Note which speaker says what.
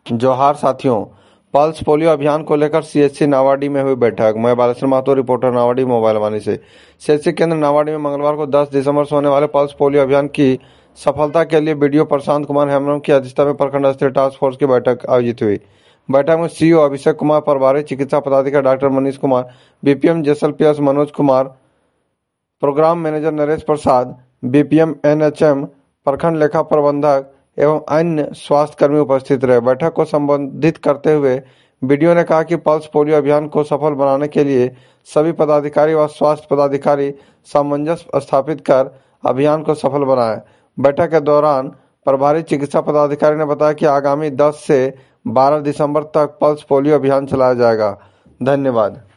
Speaker 1: जोहार साथियों, pulse polio अभियान को लेकर सीएचसी नावाडी में हुई बैठक। मैं बालेश्वर महतो, रिपोर्टर नावाडी मोबाइल वाणी से। सीएचसी केंद्र नावाडी में मंगलवार को 10 दिसंबर से होने वाले पल्स पोलियो अभियान की सफलता के लिए बीडीओ प्रशांत कुमार हेम्ब्रम की अध्यक्षता में प्रखंड स्तरीय टास्क फोर्स की बैठक आयोजित हुई। बैठक में सीईओ अभिषेक कुमार, प्रभारी चिकित्सा पदाधिकारी doctor Manish Kumar, BPM JSLPS Manoj Kumar, programme manager Naresh Prasad, BPM NHM, प्रखंड लेखा प्रबंधक एवं अन्य स्वास्थ्य कर्मी उपस्थित रहे। बैठक को संबोधित करते हुए बीडीओ ने कहा कि पल्स पोलियो अभियान को सफल बनाने के लिए सभी पदाधिकारी व स्वास्थ्य पदाधिकारी सामंजस्य स्थापित कर अभियान को सफल बनाए। बैठक के दौरान प्रभारी चिकित्सा पदाधिकारी ने बताया कि आगामी 10 से 12 दिसंबर तक पल्स पोलियो अभियान चलाया जाएगा। धन्यवाद।